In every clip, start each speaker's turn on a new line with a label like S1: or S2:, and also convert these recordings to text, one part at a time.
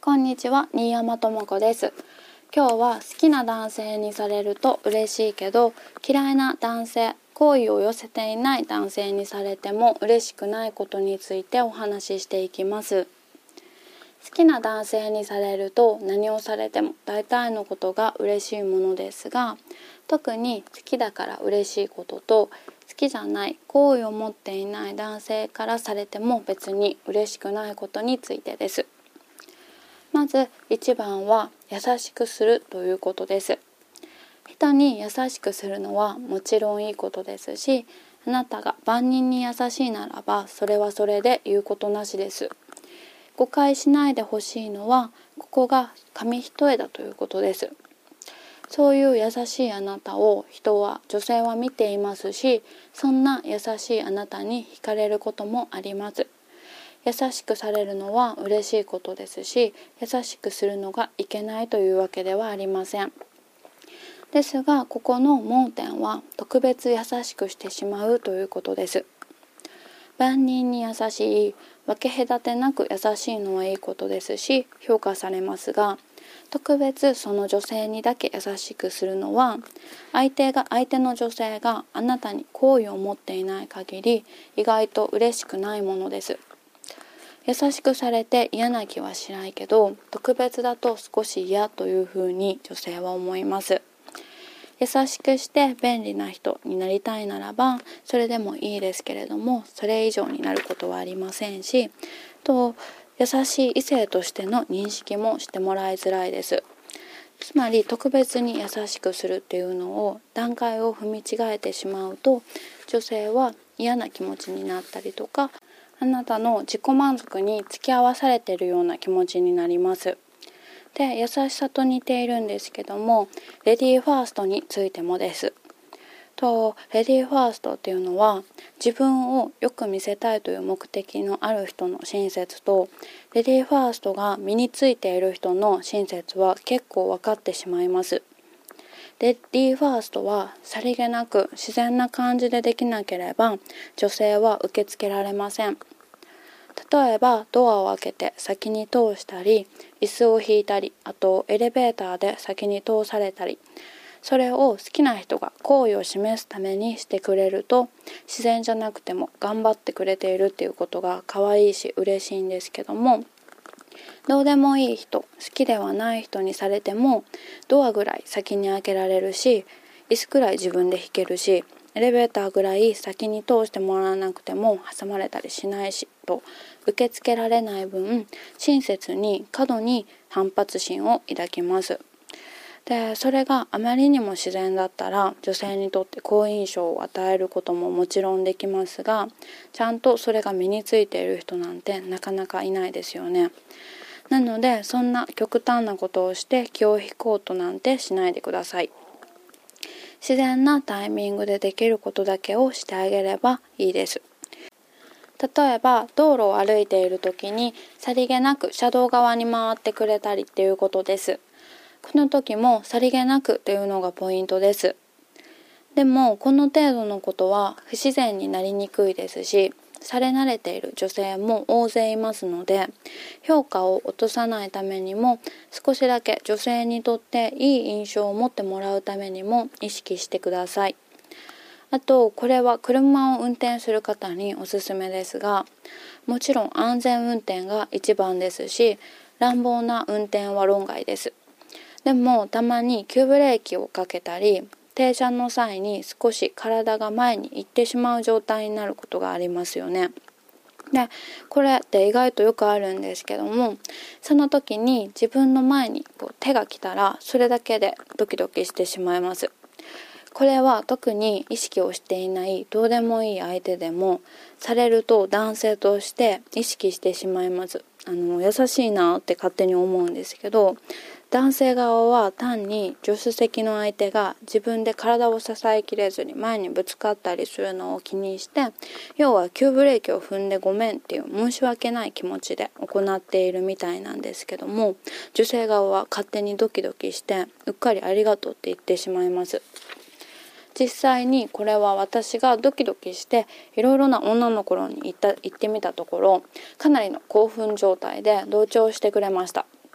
S1: こんにちは、新山智子です。今日は好きな男性にされると嬉しいけど、嫌いな男性、好意を寄せていない男性にされても嬉しくないことについてお話ししていきます。好きな男性にされると何をされても大体のことが嬉しいものですが、特に好きだから嬉しいことと、好きじゃない好意を持っていない男性からされても別に嬉しくないことについてです。まず一番は優しくするということです。人に優しくするのはもちろんいいことですし、あなたが万人に優しいならばそれはそれで言うことなしです。誤解しないでほしいのは、ここが紙一重だということです。そういう優しいあなたを女性は見ていますし、そんな優しいあなたに惹かれることもあります。優しくされるのは嬉しいことですし、優しくするのがいけないというわけではありません。ですが、ここの盲点は特別優しくしてしまうということです。万人に優しい、分け隔てなく優しいのはいいことですし、評価されますが、特別その女性にだけ優しくするのは、相手の女性があなたに好意を持っていない限り、意外と嬉しくないものです。優しくされて嫌な気はしないけど、特別だと少し嫌というふうに女性は思います。優しくして便利な人になりたいならばそれでもいいですけれども、それ以上になることはありませんし、優しい異性としての認識もしてもらいづらいです。つまり特別に優しくするっていうのを段階を踏み違えてしまうと、女性は嫌な気持ちになったりとか、あなたの自己満足に付き合わされているような気持ちになります。で、優しさと似ているんですけども、レディーファーストについてもです。レディーファーストっていうのは、自分をよく見せたいという目的のある人の親切と、レディーファーストが身についている人の親切は結構分かってしまいます。レディーファーストはさりげなく自然な感じでできなければ女性は受け付けられません。例えばドアを開けて先に通したり、椅子を引いたり、あとエレベーターで先に通されたり、それを好きな人が好意を示すためにしてくれると、自然じゃなくても頑張ってくれているっていうことが可愛いし嬉しいんですけども、どうでもいい人、好きではない人にされても、ドアぐらい先に開けられるし、椅子くらい自分で引けるし、エレベーターぐらい先に通してもらわなくても挟まれたりしないしと受け付けられない分、親切に過度に反発心を抱きます。で、それがあまりにも自然だったら女性にとって好印象を与えることももちろんできますが、ちゃんとそれが身についている人なんてなかなかいないですよね。なので、そんな極端なことをして気を引こうとなんてしないでください。自然なタイミングでできることだけをしてあげればいいです。例えば道路を歩いている時にさりげなく車道側に回ってくれたりっていうことです。この時もさりげなくというのがポイントです。でもこの程度のことは不自然になりにくいですし、され慣れている女性も大勢いますので、評価を落とさないためにも、少しだけ女性にとっていい印象を持ってもらうためにも意識してください。あと、これは車を運転する方におすすめですが、もちろん安全運転が一番ですし、乱暴な運転は論外です。でもたまに急ブレーキをかけたり、停車の際に少し体が前に行ってしまう状態になることがありますよね。で、これって意外とよくあるんですけども、その時に自分の前に手が来たらそれだけでドキドキしてしまいます。これは特に意識をしていないどうでもいい相手でもされると男性として意識してしまいます。優しいなって勝手に思うんですけど、男性側は単に助手席の相手が自分で体を支えきれずに前にぶつかったりするのを気にして、要は急ブレーキを踏んでごめんっていう申し訳ない気持ちで行っているみたいなんですけども、女性側は勝手にドキドキしてうっかりありがとうって言ってしまいます。実際にこれは私がドキドキしていろいろな女の子に行ってみたところ、かなりの興奮状態で同調してくれました。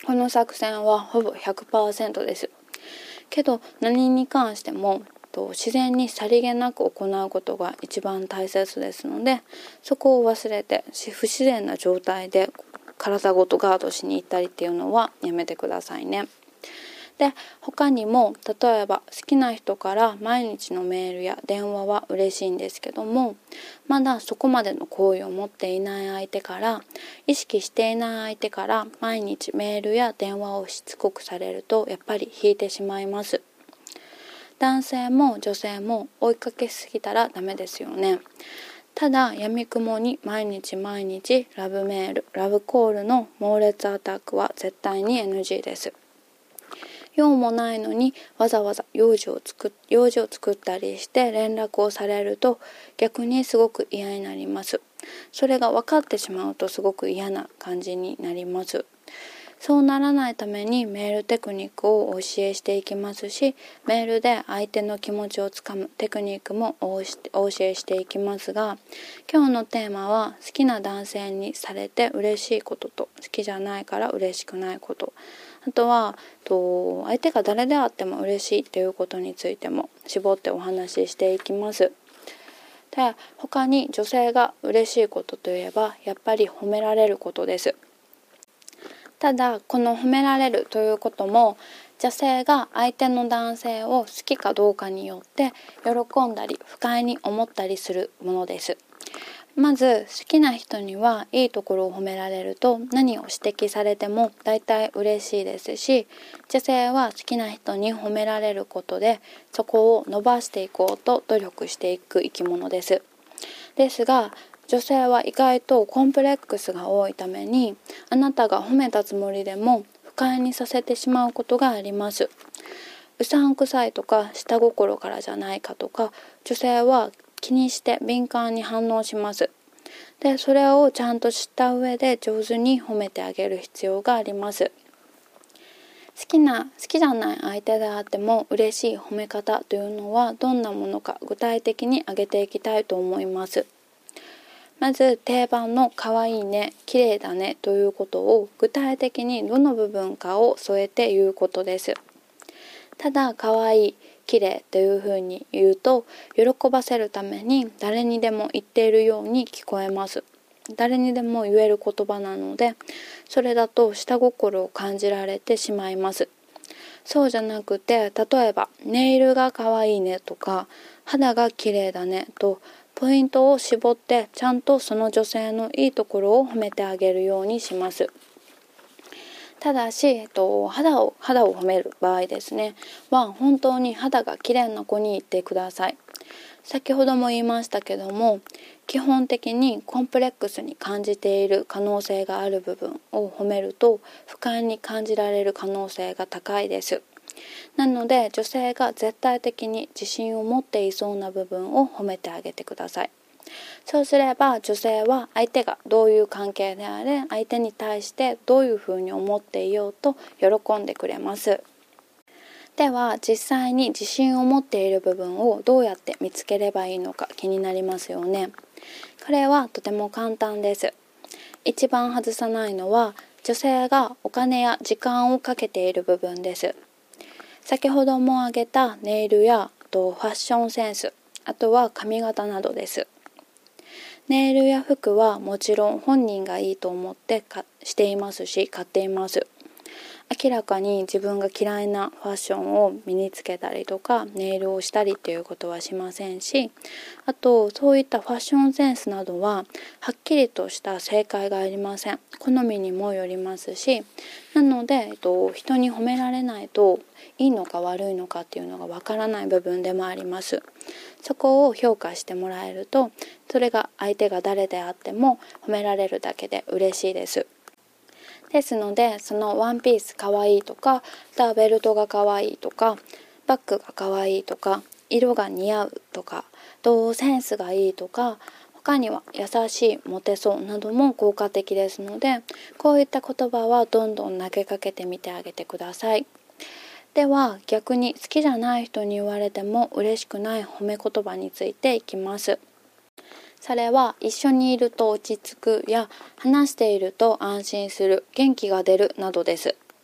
S1: この作戦はほぼ 100% です。けど何に関しても自然にさりげなく行うことが一番大切ですので、そこを忘れて不自然な状態で体ごとガードしに行ったりっていうのはやめてくださいね。で、他にも例えば好きな人から毎日のメールや電話は嬉しいんですけども、まだそこまでの好意を持っていない相手から、意識していない相手から毎日メールや電話をしつこくされるとやっぱり引いてしまいます。男性も女性も追いかけすぎたらダメですよね。ただ闇雲に毎日ラブメール、ラブコールの猛烈アタックは絶対に NG です。用もないのにわざわざ用事を作ったりして連絡をされると逆にすごく嫌になります。それが分かってしまうとすごく嫌な感じになります。そうならないためにメールテクニックをお教えしていきますし、メールで相手の気持ちをつかむテクニックもお教えしていきますが、今日のテーマは好きな男性にされて嬉しいことと好きじゃないから嬉しくないこと、あとは相手が誰であっても嬉しいということについても絞ってお話ししていきます。で、他に女性が嬉しいことといえばやっぱり褒められることです。ただこの褒められるということも女性が相手の男性を好きかどうかによって喜んだり不快に思ったりするものです。まず好きな人にはいいところを褒められると何を指摘されても大体嬉しいですし、女性は好きな人に褒められることでそこを伸ばしていこうと努力していく生き物です。ですが女性は意外とコンプレックスが多いために、あなたが褒めたつもりでも不快にさせてしまうことがあります。うさんくさいとか下心からじゃないかとか、女性は気にして敏感に反応します。で、それをちゃんと知った上で上手に褒めてあげる必要があります。好きじゃない相手であっても嬉しい褒め方というのはどんなものか具体的に挙げていきたいと思います。まず定番の可愛いね、綺麗だねということを具体的にどの部分かを添えて言うことです。ただ可愛い、綺麗というふうに言うと喜ばせるために誰にでも言っているように聞こえます。誰にでも言える言葉なので、それだと下心を感じられてしまいます。そうじゃなくて、例えばネイルが可愛いねとか肌が綺麗だねとポイントを絞ってちゃんとその女性のいいところを褒めてあげるようにします。ただし、肌を褒める場合ですねは本当に肌が綺麗な子に言ってください。先ほども言いましたけども、基本的にコンプレックスに感じている可能性がある部分を褒めると不快に感じられる可能性が高いです。なので女性が絶対的に自信を持っていそうな部分を褒めてあげてください。そうすれば女性は相手がどういう関係であれ、相手に対してどういうふうに思っていようと喜んでくれます。では実際に自信を持っている部分をどうやって見つければいいのか気になりますよね。これはとても簡単です。一番外さないのは女性がお金や時間をかけている部分です。先ほども挙げたネイルやファッションセンス、あとは髪型などです。ネイルや服はもちろん本人がいいと思ってしていますし買っています。明らかに自分が嫌いなファッションを身につけたりとかネイルをしたりっていうことはしませんし、あとそういったファッションセンスなどははっきりとした正解がありません。好みにもよりますし、なので、人に褒められないといいのか悪いのかっていうのがわからない部分でもあります。そこを評価してもらえると、それが相手が誰であっても褒められるだけで嬉しいです。ですので、そのワンピースかわいいとか、ベルトがかわいいとか、バッグがかわいいとか、色が似合うとか、センスがいいとか、他には優しい、モテそうなども効果的ですので、こういった言葉はどんどん投げかけてみてあげてください。では逆に好きじゃない人に言われても嬉しくない褒め言葉についていきます。それは一緒にいると落ち着くや話していると安心する、元気が出るなどです。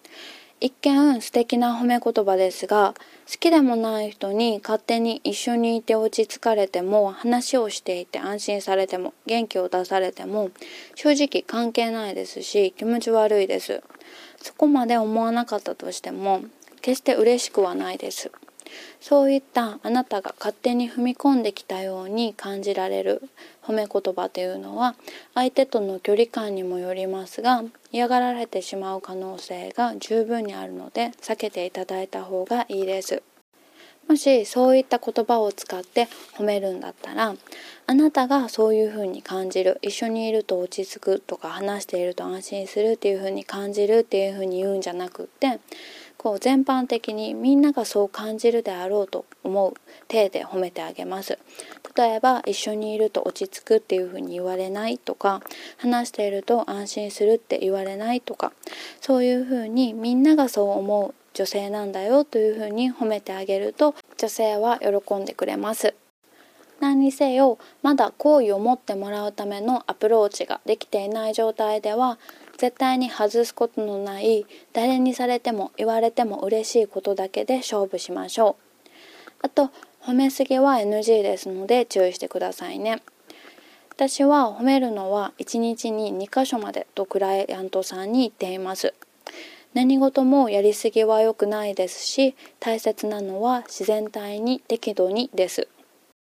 S1: 一見素敵な褒め言葉ですが、好きでもない人に勝手に一緒にいて落ち着かれても、話をしていて安心されても、元気を出されても、正直関係ないですし、気持ち悪いです。そこまで思わなかったとしても、決して嬉しくはないです。そういったあなたが勝手に踏み込んできたように感じられる褒め言葉というのは、相手との距離感にもよりますが、嫌がられてしまう可能性が十分にあるので、避けていただいた方がいいです。もしそういった言葉を使って褒めるんだったら、あなたがそういう風に感じる、一緒にいると落ち着くとか、話していると安心するっていう風に感じるっていう風に言うんじゃなくって、全般的にみんながそう感じるであろうと思う体で褒めてあげます。例えば、一緒にいると落ち着くっていう風に言われないとか、話していると安心するって言われないとか、そういう風にみんながそう思う女性なんだよというふうに褒めてあげると、女性は喜んでくれます。何にせよ、まだ好意を持ってもらうためのアプローチができていない状態では、絶対に外すことのない、誰にされても言われても嬉しいことだけで勝負しましょう。あと、褒めすぎは NG ですので注意してくださいね。私は褒めるのは1日に2箇所までとクライアントさんに言っています。何事もやりすぎは良くないですし、大切なのは自然体に適度にです。